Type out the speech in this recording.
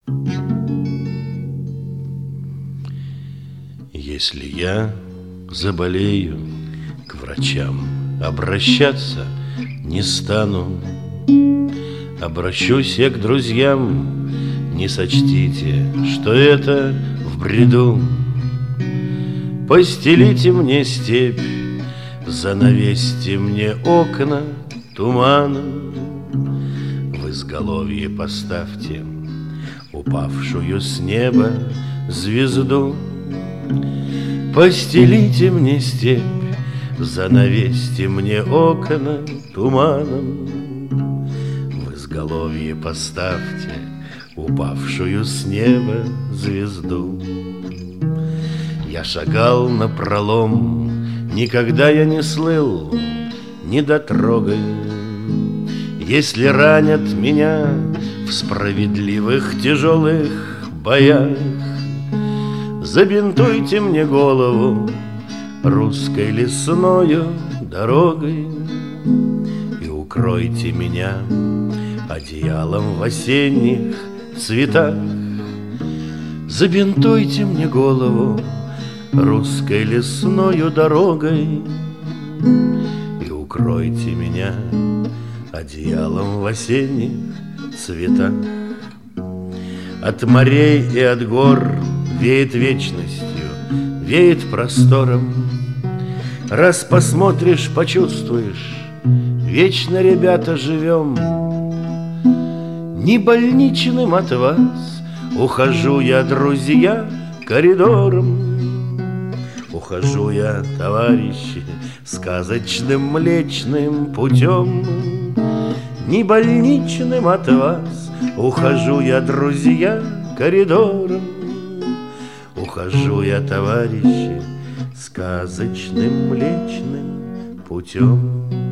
Если я заболею, к врачам обращаться не стану. Обращусь я к друзьям, не сочтите, что это в бреду. Постелите мне степь, занавесьте мне окна туманом. В изголовье поставьте упавшую с неба звезду. Постелите мне степь, занавесьте мне окна туманом. В изголовье поставьте упавшую с неба звезду. Я шагал напролом, никогда я не слыл недотрогой. Если ранят меня в справедливых тяжелых боях, забинтуйте мне голову русской лесною дорогой и укройте меня одеялом в осенних цветах. Забинтуйте мне голову русской лесною дорогой и укройте меня одеялом в осенних цветах. От морей и от гор веет вечностью, веет простором. Раз посмотришь, почувствуешь, вечно, ребята, живем. Не больничным от вас ухожу я, друзья, коридором. Ухожу я, товарищи, сказочным млечным путем. Не больничным от вас ухожу я, друзья, коридором. Ухожу я, товарищи, сказочным млечным путем.